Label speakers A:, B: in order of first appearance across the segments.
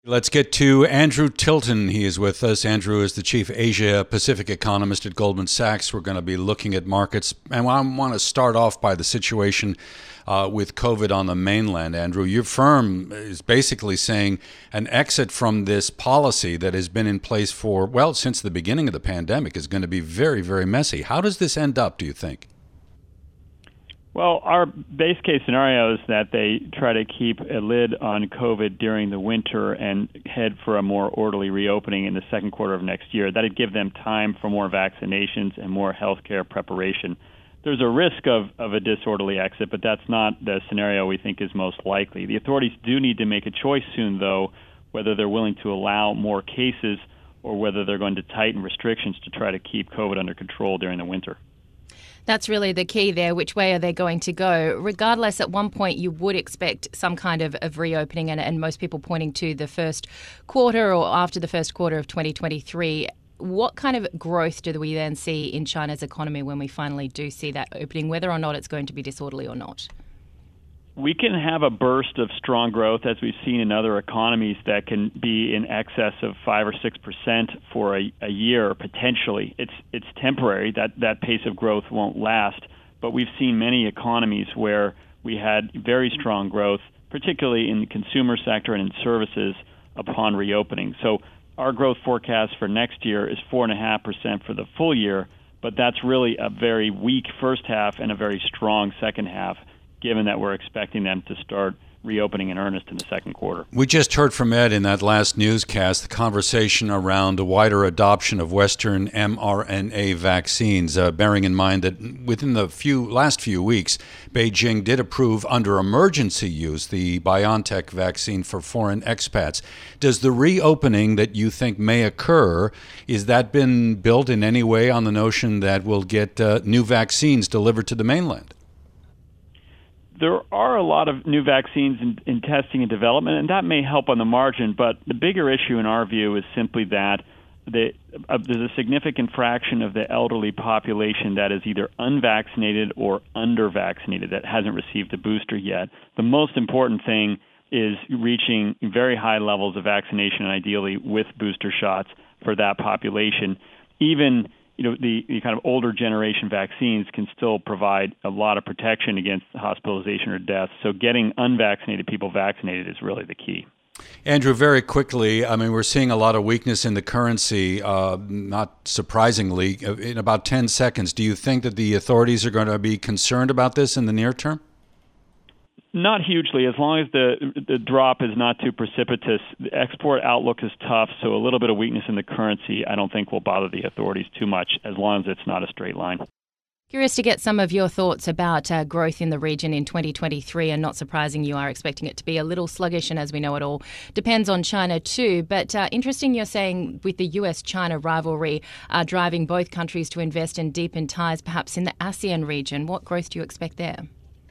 A: Let's get to Andrew Tilton. He is with us. Andrew is the chief Asia Pacific economist at Goldman Sachs. We're going to be looking at markets. And I want to start off by the situation with COVID on the mainland. Andrew, your firm is basically saying an exit from this policy that has been in place for, well, since the beginning of the pandemic is going to be very, very messy. How does this end up, do you think?
B: Well, our base case scenario is that they try to keep a lid on COVID during the winter and head for a more orderly reopening in the second quarter of next year. That would give them time for more vaccinations and more healthcare preparation. There's a risk of a disorderly exit, but that's not the scenario we think is most likely. The authorities do need to make a choice soon, though, whether they're willing to allow more cases or whether they're going to tighten restrictions to try to keep COVID under control during the winter.
C: That's really the key there. Which way are they going to go? Regardless, at one point you would expect some kind of reopening, and most people pointing to the first quarter or after the first quarter of 2023. What kind of growth do we then see in China's economy when we finally do see that opening, whether or not it's going to be disorderly or not?
B: We can have a burst of strong growth, as we've seen in other economies, that can be in excess of 5 or 6% for a year, potentially. It's temporary. That pace of growth won't last. But we've seen many economies where we had very strong growth, particularly in the consumer sector and in services upon reopening. So our growth forecast for next year is 4.5% for the full year, but that's really a very weak first half and a very strong second half, given that we're expecting them to start reopening in earnest in the second quarter.
A: We just heard from Ed in that last newscast, the conversation around a wider adoption of Western mRNA vaccines, bearing in mind that within the last few weeks, Beijing did approve under emergency use the BioNTech vaccine for foreign expats. Does the reopening that you think may occur, is that been built in any way on the notion that we'll get new vaccines delivered to the mainland?
B: There are a lot of new vaccines in testing and development, and that may help on the margin, but the bigger issue in our view is simply that there's a significant fraction of the elderly population that is either unvaccinated or under-vaccinated, that hasn't received a booster yet. The most important thing is reaching very high levels of vaccination, ideally with booster shots for that population. Even the kind of older generation vaccines can still provide a lot of protection against hospitalization or death. So getting unvaccinated people vaccinated is really the key.
A: Andrew, very quickly, I mean, we're seeing a lot of weakness in the currency, not surprisingly. In about 10 seconds, do you think that the authorities are going to be concerned about this in the near term?
B: Not hugely, as long as the drop is not too precipitous. The export outlook is tough, so a little bit of weakness in the currency I don't think will bother the authorities too much, as long as it's not a straight line.
C: Curious to get some of your thoughts about growth in the region in 2023, and not surprising you are expecting it to be a little sluggish, and as we know it all depends on China too. But interesting you're saying with the US-China rivalry driving both countries to invest and deepen ties perhaps in the ASEAN region. What growth do you expect there?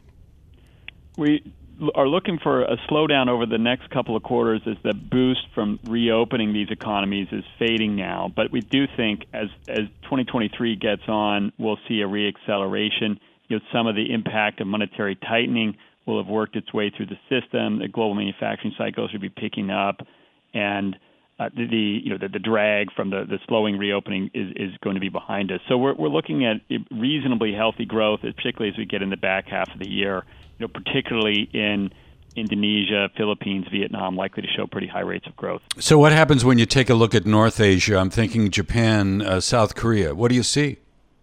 B: We are looking for a slowdown over the next couple of quarters as the boost from reopening these economies is fading now. But we do think as 2023 gets on, we'll see a reacceleration. Some of the impact of monetary tightening will have worked its way through the system. The global manufacturing cycle should be picking up, and the drag from the slowing reopening is going to be behind us. So we're looking at reasonably healthy growth, particularly as we get in the back half of the year. Particularly in Indonesia, Philippines, Vietnam, likely to show pretty high rates of growth.
A: So what happens when you take a look at North Asia? I'm thinking Japan, South Korea. What do you see?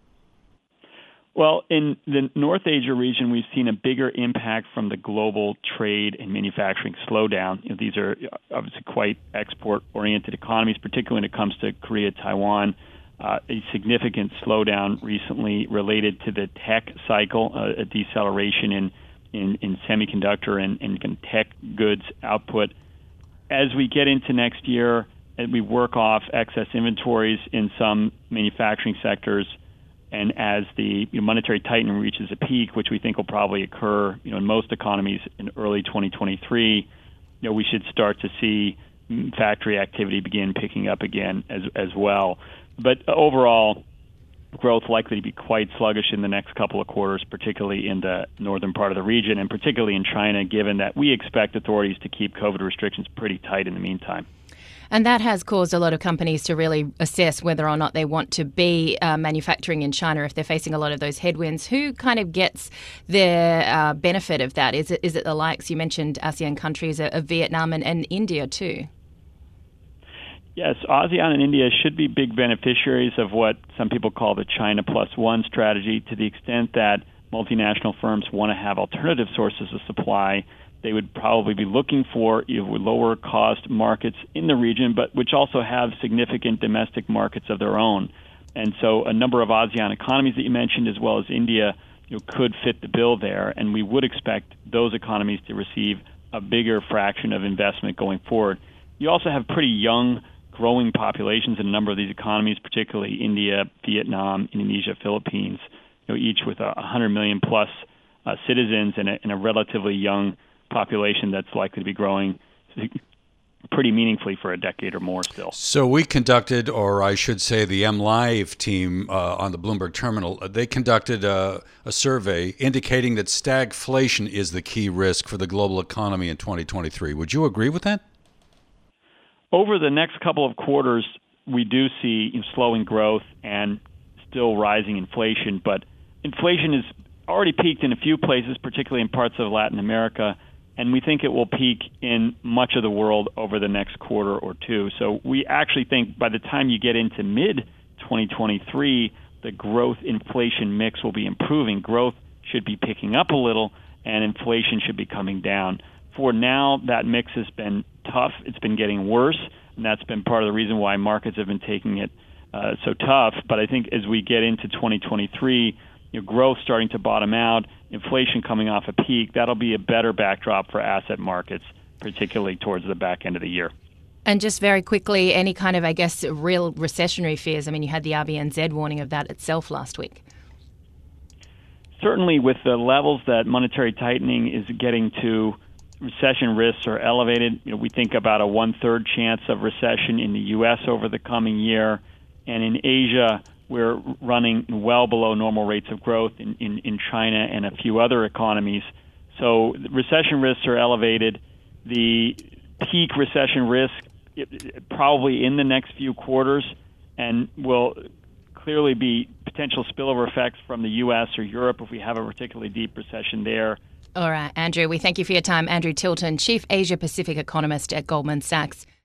B: Well, in the North Asia region, we've seen a bigger impact from the global trade and manufacturing slowdown. These are obviously quite export-oriented economies, particularly when it comes to Korea, Taiwan. A significant slowdown recently related to the tech cycle, a deceleration in semiconductor and tech goods output. As we get into next year and we work off excess inventories in some manufacturing sectors, and as the monetary tightening reaches a peak, which we think will probably occur in most economies in early 2023, we should start to see factory activity begin picking up again as well. But overall, growth likely to be quite sluggish in the next couple of quarters, particularly in the northern part of the region, and particularly in China, given that we expect authorities to keep COVID restrictions pretty tight in the meantime.
C: And that has caused a lot of companies to really assess whether or not they want to be manufacturing in China if they're facing a lot of those headwinds. Who kind of gets their benefit of that? Is it the likes, you mentioned ASEAN countries, of Vietnam and India too?
B: Yes, ASEAN and India should be big beneficiaries of what some people call the China Plus One strategy, to the extent that multinational firms want to have alternative sources of supply. They would probably be looking for lower cost markets in the region, but which also have significant domestic markets of their own. And so a number of ASEAN economies that you mentioned, as well as India, could fit the bill there. And we would expect those economies to receive a bigger fraction of investment going forward. You also have pretty young, growing populations in a number of these economies, particularly India, Vietnam, Indonesia, Philippines, each with 100 million plus citizens and a relatively young population that's likely to be growing pretty meaningfully for a decade or more still.
A: So we conducted, or I should say the MLive team on the Bloomberg terminal, they conducted a survey indicating that stagflation is the key risk for the global economy in 2023. Would you agree with that?
B: Over the next couple of quarters, we do see slowing growth and still rising inflation, but inflation has already peaked in a few places, particularly in parts of Latin America, and we think it will peak in much of the world over the next quarter or two. So we actually think by the time you get into mid-2023, the growth inflation mix will be improving. Growth should be picking up a little, and inflation should be coming down. For now, that mix has been tough. It's been getting worse, and that's been part of the reason why markets have been taking it so tough. But I think as we get into 2023, growth starting to bottom out, inflation coming off a peak, that'll be a better backdrop for asset markets, particularly towards the back end of the year.
C: And just very quickly, any kind of, real recessionary fears? I mean, you had the RBNZ warning of that itself last week.
B: Certainly with the levels that monetary tightening is getting to, recession risks are elevated. We think about a 1/3 chance of recession in the U.S. over the coming year. And in Asia, we're running well below normal rates of growth in China and a few other economies. So recession risks are elevated. The peak recession risk probably in the next few quarters, and will clearly be potential spillover effects from the U.S. or Europe if we have a particularly deep recession there.
C: All right, Andrew, we thank you for your time. Andrew Tilton, Chief Asia Pacific Economist at Goldman Sachs.